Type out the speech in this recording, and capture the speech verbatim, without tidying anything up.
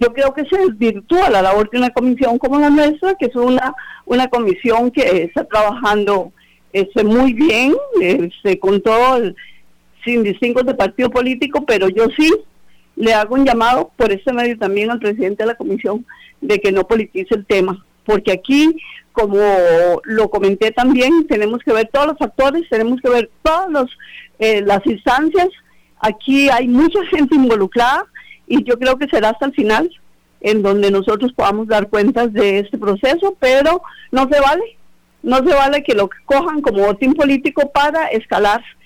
yo creo que se desvirtúa la labor de una comisión como la nuestra, que es una, una comisión que está trabajando este, muy bien, este, con todo, el, sin distingos de partido político, pero yo sí le hago un llamado por este medio también al presidente de la comisión de que no politice el tema, porque aquí, como lo comenté también, tenemos que ver todos los factores, tenemos que ver todas los, eh, las instancias. Aquí hay mucha gente involucrada y yo creo que será hasta el final en donde nosotros podamos dar cuentas de este proceso, pero no se vale, no se vale que lo cojan como botín político para escalar